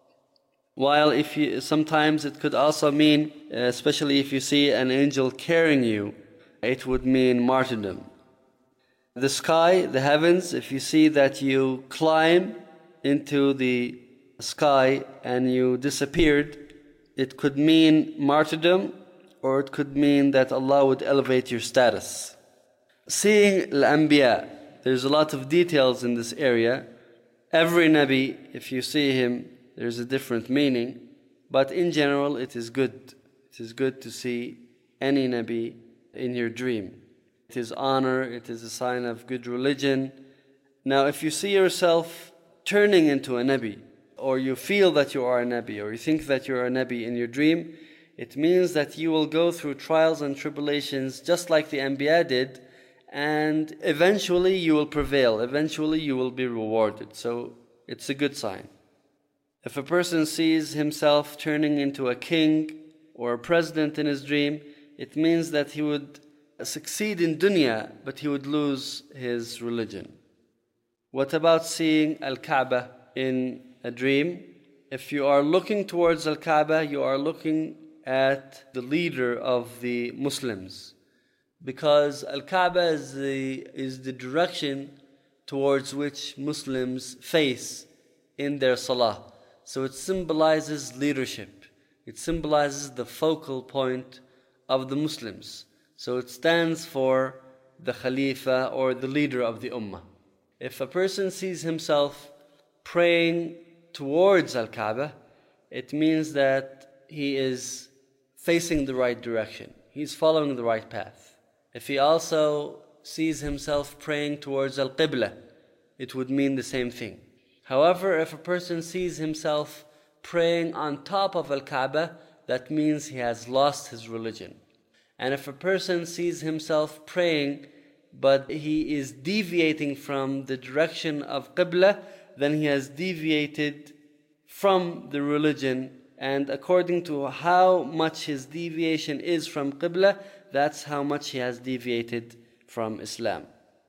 [SPEAKER 2] While if you, sometimes it could also mean, uh, especially if you see an angel carrying you, it would mean martyrdom. The sky, the heavens, if you see that you climb into the sky and you disappeared, it could mean martyrdom, or it could mean that Allah would elevate your status. Seeing al-Anbiya, there's a lot of details in this area. Every Nabi, if you see him, there's a different meaning, but in general it is good. It is good to see any Nabi in your dream. It is honor, it is a sign of good religion. Now if you see yourself turning into a Nabi, or you feel that you are a Nabi, or you think that you are a Nabi in your dream, it means that you will go through trials and tribulations just like the Anbiya did, and eventually you will prevail, eventually you will be rewarded. So it's a good sign. If a person sees himself turning into a king or a president in his dream, it means that he would succeed in dunya, but he would lose his religion. What about seeing Al-Kaaba in a dream? If you are looking towards Al-Kaaba, you are looking at the leader of the Muslims, because Al-Kaaba is the, is the direction towards which Muslims face in their salah. So it symbolizes leadership. It symbolizes the focal point of the Muslims. So it stands for the Khalifa or the leader of the Ummah. If a person sees himself praying towards Al-Kaaba, it means that he is facing the right direction. He's following the right path. If he also sees himself praying towards Al-Qibla, it would mean the same thing. However, if a person sees himself praying on top of Al-Kaaba, that means he has lost his religion. And if a person sees himself praying, but he is deviating from the direction of Qibla, then he has deviated from the religion. And according to how much his deviation is from Qibla, that's how much he has deviated from Islam.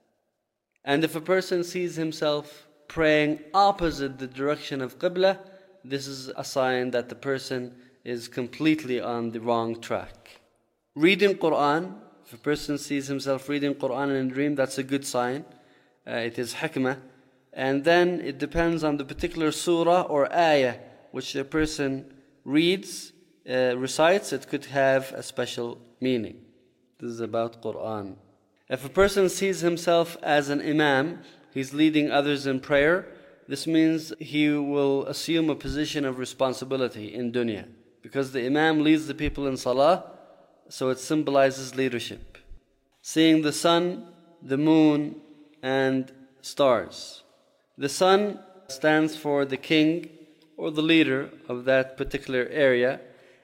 [SPEAKER 2] And if a person sees himself praying opposite the direction of Qibla, this is a sign that the person is completely on the wrong track. Reading Quran, if a person sees himself reading Quran in a dream, that's a good sign. Uh, it is hikmah. And then it depends on the particular surah or ayah which the person reads, uh, recites. It could have a special meaning. This is about Quran. If a person sees himself as an imam, he's leading others in prayer, this means he will assume a position of responsibility in dunya. Because the imam leads the people in salah, so it symbolizes leadership. Seeing the sun, the moon, and stars. The sun stands for the king or the leader of that particular area,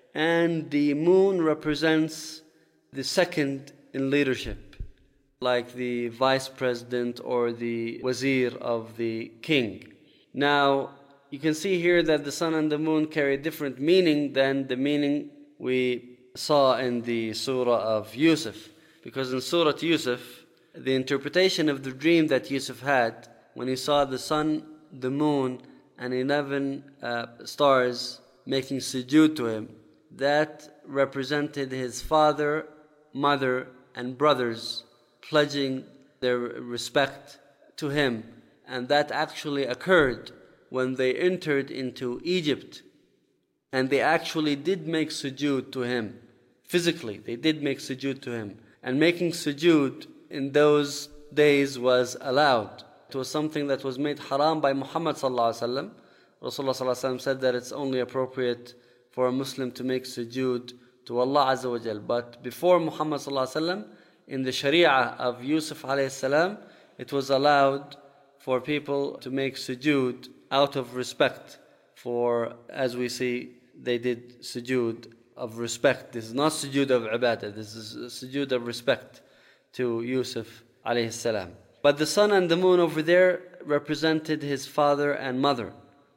[SPEAKER 2] and the moon represents the second in leadership, like the vice president or the wazir of the king. Now, you can see here that the sun and the moon carry different meaning than the meaning we saw in the surah of Yusuf. Because in Surah Yusuf, the interpretation of the dream that Yusuf had when he saw the sun, the moon, and eleven uh, stars making sujood to him, that represented his father, mother, and brothers pledging their respect to him. And that actually occurred when they entered into Egypt. And they actually did make sujood to him. Physically, they did make sujood to him. And making sujood in those days was allowed. It was something that was made haram by Muhammad sallallahu alaihi wasallam. Rasulullah sallallahu alaihi wasallam said that it's only appropriate for a Muslim to make sujood to Allah Azza wa Jal. But before Muhammad sallallahu alaihi wasallam, in the Sharia of Yusuf alayhi salam, it was allowed for people to make sujood out of respect. For, as we see, they did sujood of respect. This is not sujood of ibadah. This is sujood of respect to Yusuf alayhi salam. But the sun and the moon over there represented his father and mother.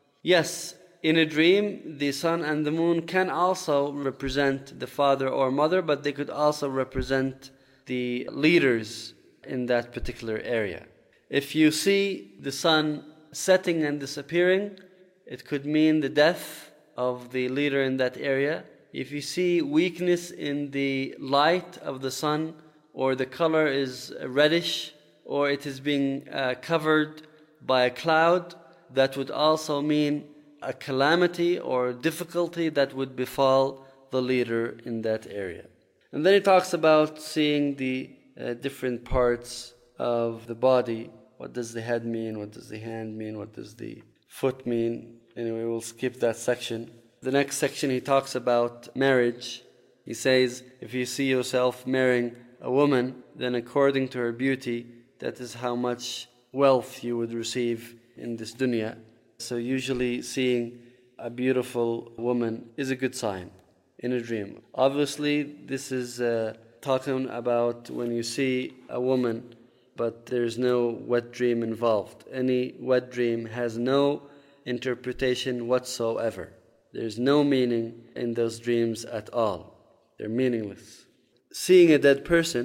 [SPEAKER 2] Yes, in a dream, the sun and the moon can also represent the father or mother, but they could also represent the leaders in that particular area. If you see the sun setting and disappearing, it could mean the death of the leader in that area. If you see weakness in the light of the sun, or the color is reddish, or it is being uh, covered by a cloud, that would also mean a calamity or difficulty that would befall the leader in that area. And then he talks about seeing the uh, different parts of the body. What does the head mean? What does the hand mean? What does the foot mean? Anyway, we'll skip that section. The next section he talks about marriage. He says, if you see yourself marrying a woman, then according to her beauty, that is how much wealth you would receive in this dunya. So usually seeing a beautiful woman is a good sign in a dream. Obviously, this is uh, talking about when you see a woman, but there's no wet dream involved. Any wet dream has no interpretation whatsoever. There's no meaning in those dreams at all. They're meaningless. Seeing a dead person,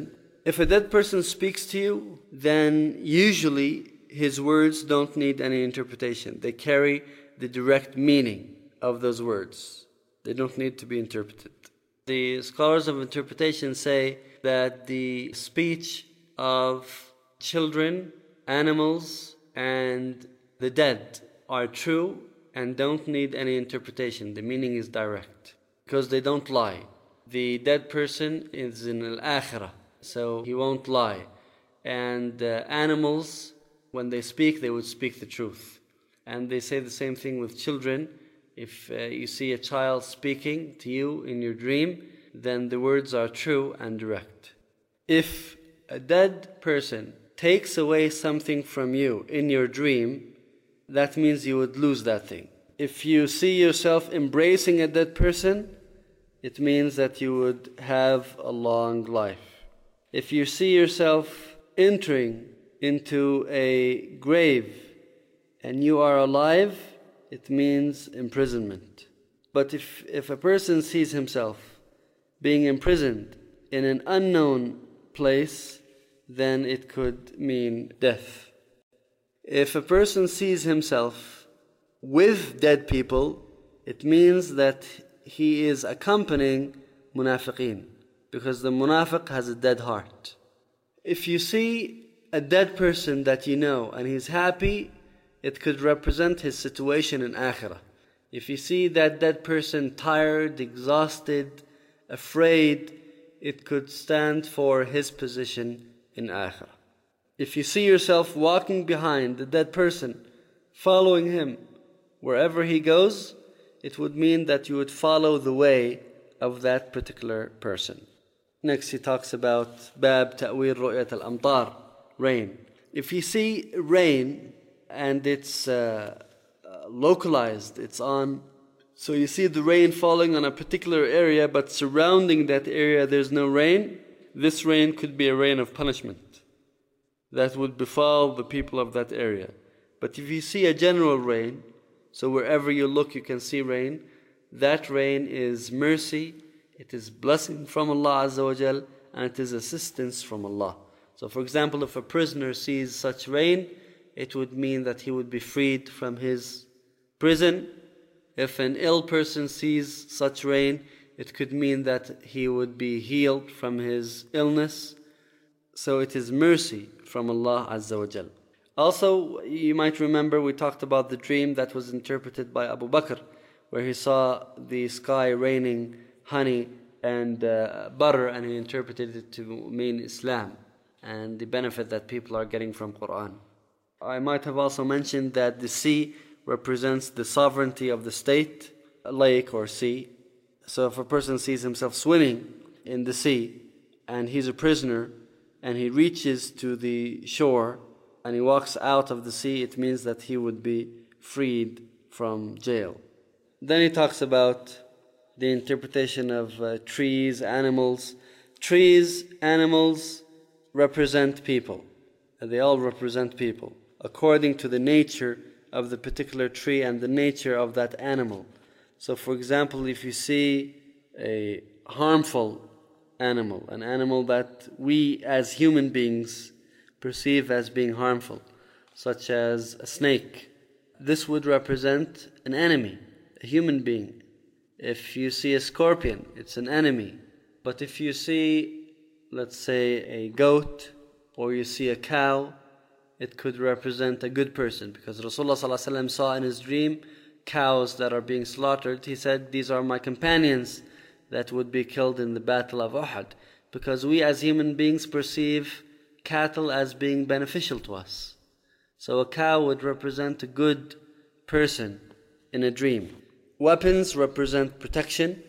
[SPEAKER 2] If a dead person speaks to you, then usually his words don't need any interpretation. They carry the direct meaning of those words. They don't need to be interpreted. The scholars of interpretation say that the speech of children, animals, and the dead are true and don't need any interpretation. The meaning is direct because they don't lie. The dead person is in al-akhirah, so he won't lie. And uh, animals, when they speak, they would speak the truth. And they say the same thing with children. If uh, you see a child speaking to you in your dream, then the words are true and direct. If a dead person takes away something from you in your dream, that means you would lose that thing. If you see yourself embracing a dead person, it means that you would have a long life. If you see yourself entering into a grave and you are alive, it means imprisonment. But if, if a person sees himself being imprisoned in an unknown place, then it could mean death. If a person sees himself with dead people, it means that he is accompanying munafiqeen, because the munafiq has a dead heart. If you see a dead person that you know and he's happy, it could represent his situation in akhirah. If you see that dead person tired, exhausted, afraid, it could stand for his position in akhirah. If you see yourself walking behind the dead person, following him wherever he goes, it would mean that you would follow the way of that particular person. Next he talks about Bab Ta'wil Ru'yat al-Amtar, rain. If you see rain and it's uh, uh, localized, it's on, so you see the rain falling on a particular area, but surrounding that area there's no rain, this rain could be a rain of punishment that would befall the people of that area. But if you see a general rain, so wherever you look you can see rain, that rain is mercy, it is blessing from Allah Azza wa Jal, and it is assistance from Allah. So for example, if a prisoner sees such rain, it would mean that he would be freed from his prison. If an ill person sees such rain, it could mean that he would be healed from his illness. So it is mercy from Allah Azza wa Jal. Also, you might remember we talked about the dream that was interpreted by Abu Bakr, where he saw the sky raining honey and uh, butter, and he interpreted it to mean Islam and the benefit that people are getting from Quran. I might have also mentioned that the sea represents the sovereignty of the state, a lake or sea. So if a person sees himself swimming in the sea and he's a prisoner and he reaches to the shore and he walks out of the sea, it means that he would be freed from jail. Then he talks about the interpretation of uh, trees, animals. Trees, animals represent people. They all represent people according to the nature of the particular tree and the nature of that animal. So for example, if you see a harmful animal, an animal that we as human beings perceive as being harmful, such as a snake, this would represent an enemy, a human being. If you see a scorpion, it's an enemy. But if you see, let's say, a goat, or you see a cow, it could represent a good person, because Rasulullah sallallahu alaihi wasallam saw in his dream cows that are being slaughtered. He said, these are my companions that would be killed in the battle of Uhud, because we as human beings perceive cattle as being beneficial to us. So a cow would represent a good person in a dream. Weapons represent protection.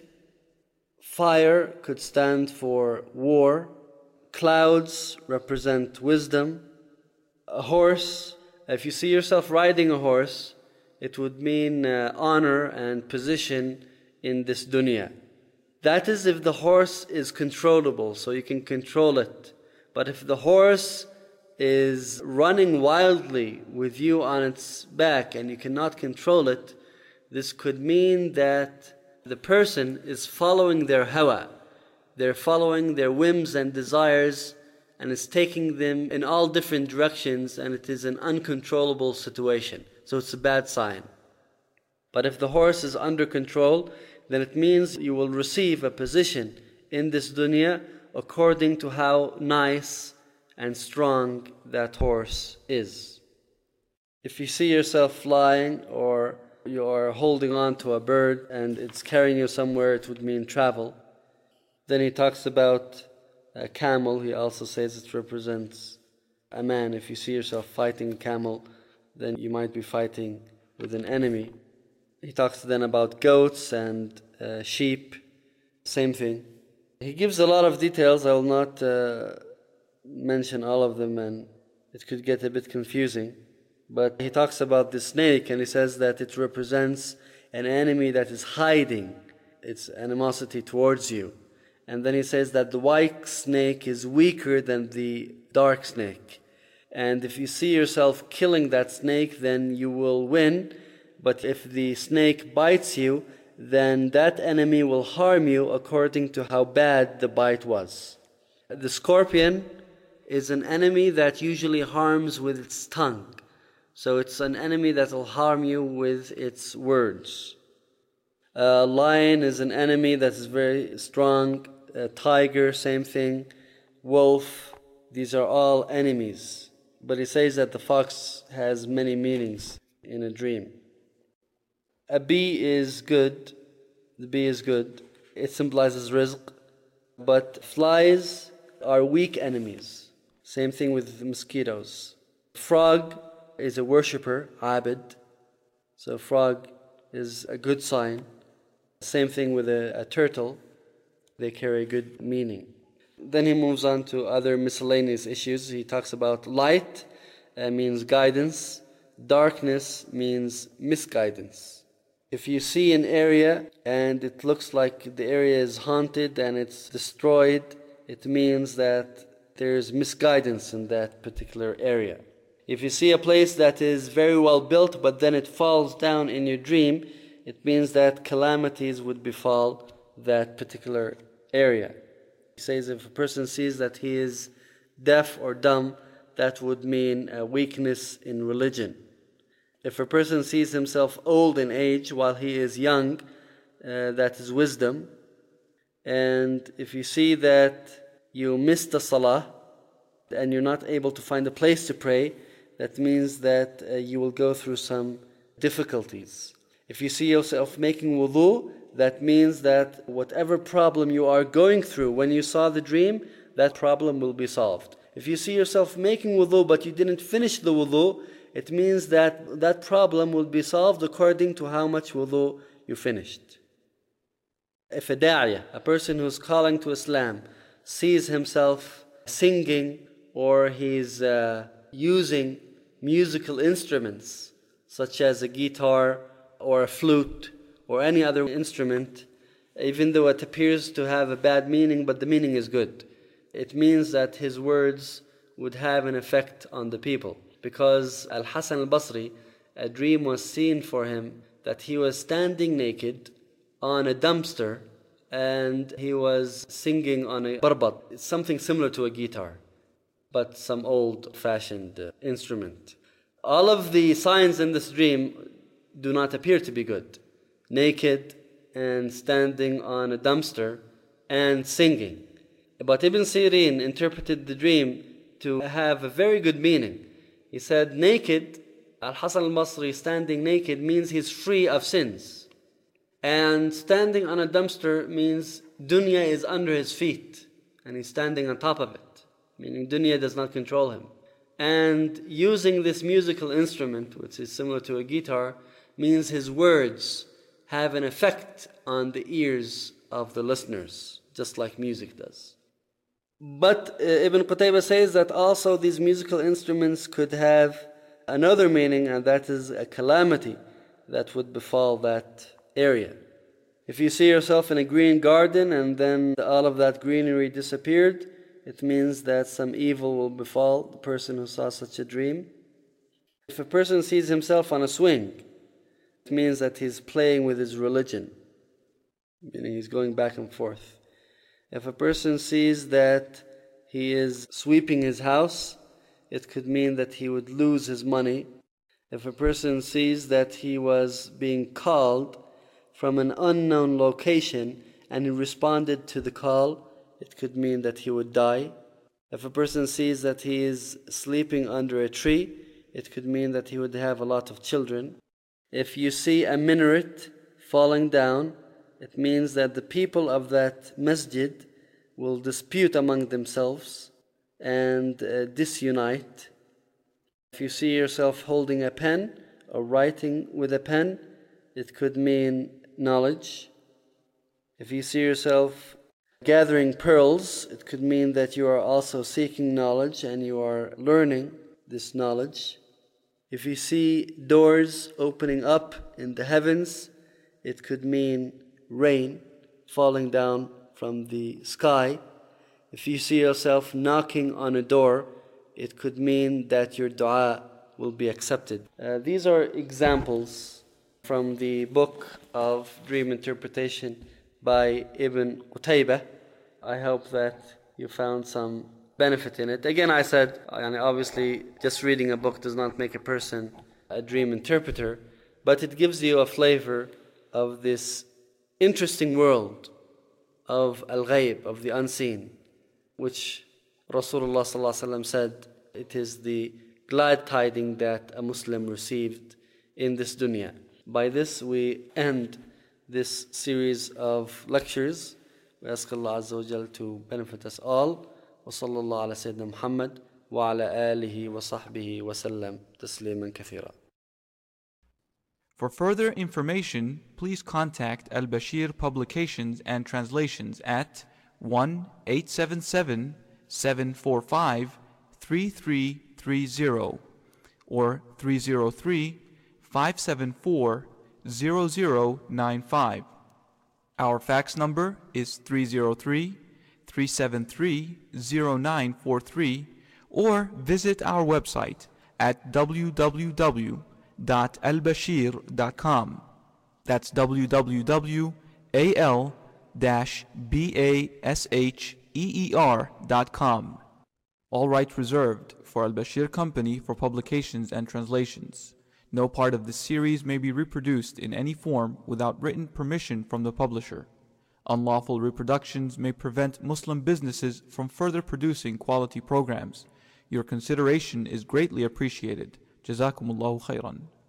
[SPEAKER 2] Fire could stand for war. Clouds represent wisdom. A horse, if you see yourself riding a horse, it would mean uh, honor and position in this dunya. That is if the horse is controllable, so you can control it. But if the horse is running wildly with you on its back and you cannot control it, this could mean that the person is following their hawa. They're following their whims and desires, and it's taking them in all different directions, and it is an uncontrollable situation. So it's a bad sign. But if the horse is under control, then it means you will receive a position in this dunya according to how nice and strong that horse is. If you see yourself flying, or you are holding on to a bird and it's carrying you somewhere, it would mean travel. Then he talks about a camel. He also says it represents a man. If you see yourself fighting a camel, then you might be fighting with an enemy. He talks then about goats and uh, sheep, same thing. He gives a lot of details. I will not uh, mention all of them, and it could get a bit confusing. But he talks about the snake, and he says that it represents an enemy that is hiding its animosity towards you. And then he says that the white snake is weaker than the dark snake. And if you see yourself killing that snake, then you will win. But if the snake bites you, then that enemy will harm you according to how bad the bite was. The scorpion is an enemy that usually harms with its tongue. So it's an enemy that will harm you with its words. A lion is an enemy that is very strong. A tiger, same thing. Wolf, these are all enemies. But he says that the fox has many meanings in a dream. A bee is good. The bee is good. It symbolizes rizq. But flies are weak enemies. Same thing with the mosquitoes. Frog is a worshipper, abid. So frog is a good sign. Same thing with a, a turtle. They carry good meaning. Then he moves on to other miscellaneous issues. He talks about light uh, means guidance. Darkness means misguidance. If you see an area and it looks like the area is haunted and it's destroyed, it means that there's misguidance in that particular area. If you see a place that is very well built but then it falls down in your dream, it means that calamities would befall that particular area. He says if a person sees that he is deaf or dumb, that would mean a weakness in religion. If a person sees himself old in age while he is young, uh, that is wisdom. And if you see that you missed the salah and you're not able to find a place to pray, that means that uh, you will go through some difficulties. If you see yourself making wudu, that means that whatever problem you are going through when you saw the dream, that problem will be solved. If you see yourself making wudu but you didn't finish the wudu, it means that that problem will be solved according to how much wudu you finished. If a da'iyah, a person who's calling to Islam, sees himself singing or he's uh, using musical instruments such as a guitar or a flute or any other instrument, even though it appears to have a bad meaning, but the meaning is good, it means that his words would have an effect on the people. Because Al-Hasan al-Basri, a dream was seen for him that he was standing naked on a dumpster and he was singing on a barbat. It's something similar to a guitar, but some old-fashioned uh, instrument. All of the signs in this dream do not appear to be good. Naked and standing on a dumpster and singing. But Ibn Sirin interpreted the dream to have a very good meaning. He said naked, Al-Hasan al-Basri standing naked means he's free of sins. And standing on a dumpster means dunya is under his feet and he's standing on top of it, meaning dunya does not control him. And using this musical instrument, which is similar to a guitar, means his words have an effect on the ears of the listeners, just like music does. But uh, Ibn Qutaybah says that also these musical instruments could have another meaning, and that is a calamity that would befall that area. If you see yourself in a green garden and then all of that greenery disappeared, it means that some evil will befall the person who saw such a dream. If a person sees himself on a swing, it means that he's playing with his religion, meaning he's going back and forth. If a person sees that he is sweeping his house, it could mean that he would lose his money. If a person sees that he was being called from an unknown location and he responded to the call, it could mean that he would die. If a person sees that he is sleeping under a tree, it could mean that he would have a lot of children. If you see a minaret falling down, it means that the people of that masjid will dispute among themselves and uh, disunite. If you see yourself holding a pen or writing with a pen, it could mean knowledge. If you see yourself gathering pearls, it could mean that you are also seeking knowledge and you are learning this knowledge. If you see doors opening up in the heavens, it could mean rain falling down from the sky. If you see yourself knocking on a door, it could mean that your dua will be accepted. Uh, these are examples from the book of dream interpretation by Ibn Qutaybah. I hope that you found some benefit in it. Again, I said, and obviously just reading a book does not make a person a dream interpreter, but it gives you a flavor of this interesting world of al-ghayb, of the unseen, which Rasulullah sallallahu alaihi wasallam said, it is the glad tiding that a Muslim received in this dunya. By this we end this series of lectures. We ask Allah Azza wa Jal to benefit us all. وصلى الله على سيدنا محمد وعلى آله وصحبه وسلم تسليما كثيرا.
[SPEAKER 4] For further information, please contact Al-Bashir Publications and Translations at one eight seven seven, seven four five, three three three zero or three zero three, five seven four, zero zero nine five. Our fax number is three zero three, three seven three, zero nine four three, or visit our website at w w w dot al bashir dot com. That's w w w dot al basheer dot com. All rights reserved for Al-Bashir Company for publications and translations. No part of this series may be reproduced in any form without written permission from the publisher. Unlawful reproductions may prevent Muslim businesses from further producing quality programs. Your consideration is greatly appreciated. Jazakumullahu khairan.